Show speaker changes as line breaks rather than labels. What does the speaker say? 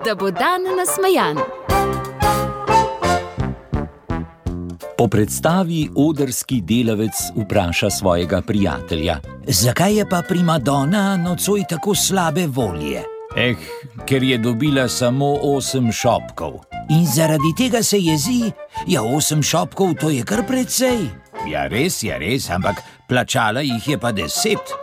da bo dan nasmejan.
Po predstavi odrski delavec vpraša svojega prijatelja:
Zakaj je pa primadona nocoj tako slabe volje?
Ker je dobila samo 8 šopkov.
In zaradi tega se jezi? Ja, 8 šopkov, to je kar precej.
Ja, res, ampak plačala jih je pa 10.